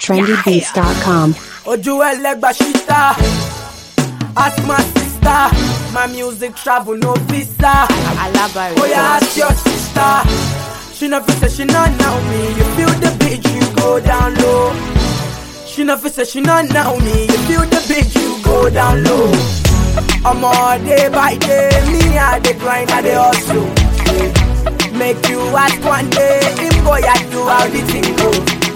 trendybeats.com. Ojuel Legbashita, ask my sister. My music travel no visa. Oh yeah, ask your sister. She no fi say she not know me. You feel the beat, you go down low. She no fi say she not know me. You feel the beat, you go down low. I'm all day by day, me I dey grind, I dey hustle. Make you ask one day, him boy I do how the thing go.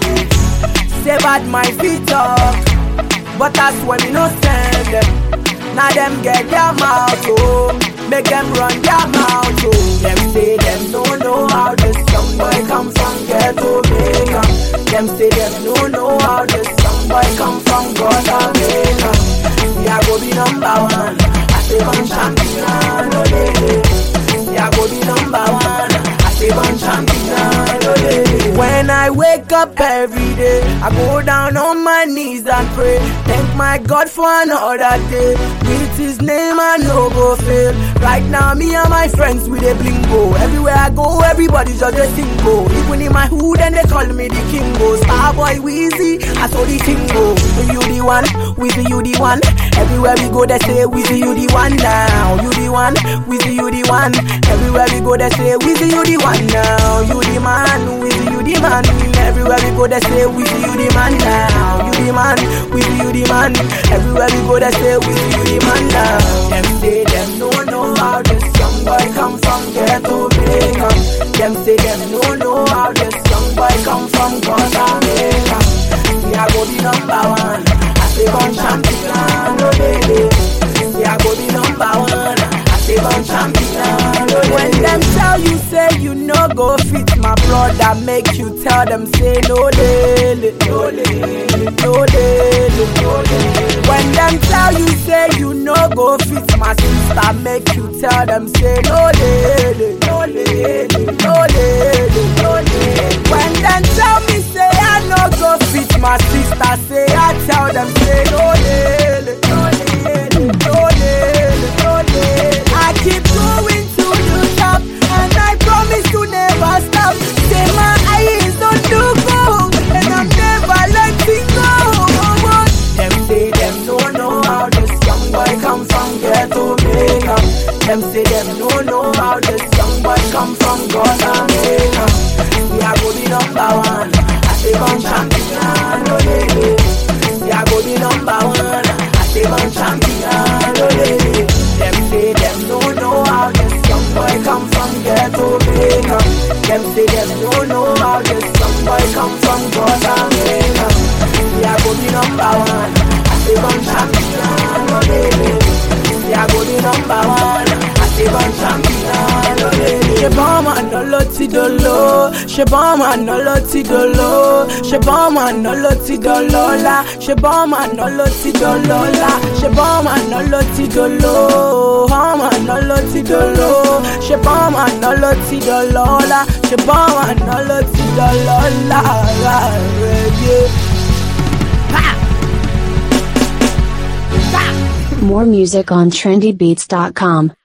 Say bad my feet up, but that's when me no send them. Now them get their mouth, oh. Make them run their mouth, oh. Them say them don't know how this young boy come from ghetto Jamaica. Them say them don't know how this young boy come from Jamaica. See I go be number one, I say one champion, oh lady. See I go be number one, I say one champion, oh lady. When I wake up every day, I go down on my knees and pray. Thank my God for another day. With his name I no go fail. Right now me and my friends with a blingo. Everywhere I go, everybody just a single. Even in my hood and they call me the Kingo. Starboy Weezy, I saw the Kingo. You the one, Weezy you the one. Everywhere we go they say Weezy you the one now. You the one, Weezy you the one. Everywhere we go they say Weezy you the one now. You the man, Weezy you the man. Everywhere we go they say Weezy you the man now. You the man, Weezy you the man. Everywhere we go they say Weezy you the man now. Them say them don't know how this young boy come from ghetto Jamaica. Them say them don't know how this young boy come from Jamaica. See I go be number one, I say one champion, oh baby. See I go be number one, I say one champion, oh baby. When them tell you say you no go fit my brother, make you tell them say no daily, no daily, no daily, no daily. When them tell you say you no go fit my sister, make you tell them say no daily, no daily, no daily, no daily. When them tell me say I no go fit my sister, say I tell them say no daily, no daily, no daily, no daily. I keep going to the top and I promise to never stop. Say my eyes don't do gold and I'm never letting go. Them say them don't know how this young boy come from ghetto Jamaica. Them say them don't know how this young boy come from Jamaica. See I go be number one, I say one champion, oh lady. See I go be number one, I say one champion, oh lady. Them say them don't know how this young boy come from ghetto Jamaica. Them say them don't know how this young boy come from Jamaica. See I go be number one, I say one champion, oh baby. See I go be number one, I say one champion, oh baby. She bomb and no loti dolo, she bomb and no loti dolo, she bomb and no loti dolola, she bomb and no loti dolola, she bomb and no loti dolo, bomb and no loti dolo, she bomb and no loti dolola, she bomb and no loti dolola, yeah. More music on trendybeats.com.